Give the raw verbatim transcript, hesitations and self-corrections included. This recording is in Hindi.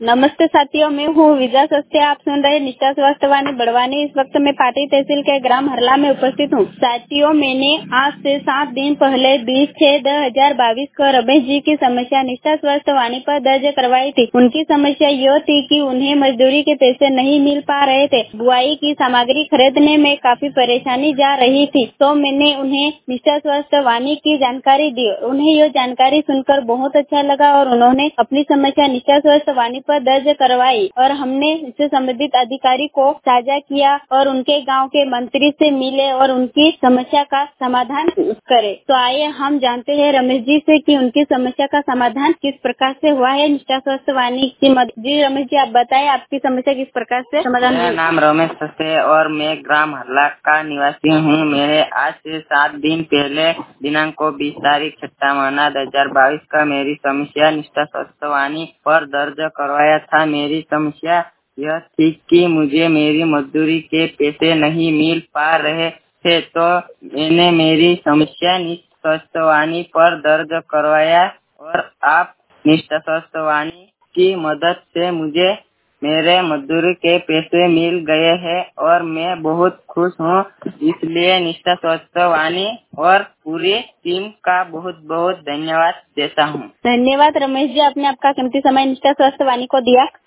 नमस्ते साथियों, मैं हूँ विजय सस्ते। आप सुन रहे निष्ठा स्वास्थ्य वाणी बड़वानी। इस वक्त मैं पाटी तहसील के ग्राम हरला में उपस्थित हूँ। साथियों, मैंने आज से सात दिन पहले बीस छह दो हजार बाईस को रमेश जी की समस्या निष्ठा स्वास्थ्य वाणी पर दर्ज करवाई थी। उनकी समस्या यह थी कि उन्हें मजदूरी के पैसे नहीं मिल पा रहे थे। बुआई की सामग्री खरीदने में काफी परेशानी जा रही थी, तो मैंने उन्हें निष्ठा स्वास्थ्य वाणी की जानकारी दी। उन्हें यह जानकारी सुनकर बहुत अच्छा लगा और उन्होंने अपनी समस्या निष्ठा स्वास्थ्य वाणी पर दर्ज करवाई और हमने इससे संबंधित अधिकारी को साझा किया और उनके गांव के मंत्री से मिले और उनकी समस्या का समाधान करे। तो आइए हम जानते हैं रमेश जी से कि उनकी समस्या का समाधान किस प्रकार से हुआ है निष्ठा स्वास्थ्य वाणी की मदद। जी रमेश जी, आप बताएं आपकी समस्या किस प्रकार से समाधान हुई। मेरा नाम रमेश सस्ते और मैं ग्राम हरला का निवासी हूँ। मेरे आज से सात दिन पहले दिनांक को बीस तारीख छठा महीना दो हजार बाईस का मेरी समस्या निष्ठा स्वास्थ्य वाणी पर दर्ज करवाया था। मेरी समस्या यह थी कि मुझे मेरी मजदूरी के पैसे नहीं मिल पा रहे थे, तो मैंने मेरी समस्या निष्ठा स्वास्थ्य वाणी पर दर्ज करवाया और आप निष्ठा स्वास्थ्य वाणी की मदद से मुझे मेरे मजदूरी के पैसे मिल गए हैं और मैं बहुत खुश हूँ। इसलिए निष्ठा स्वास्थ्य वाणी और पूरी टीम का बहुत बहुत धन्यवाद देता हूँ। धन्यवाद रमेश जी, आपने आपका कीमती समय निष्ठा स्वास्थ्य वाणी को दिया।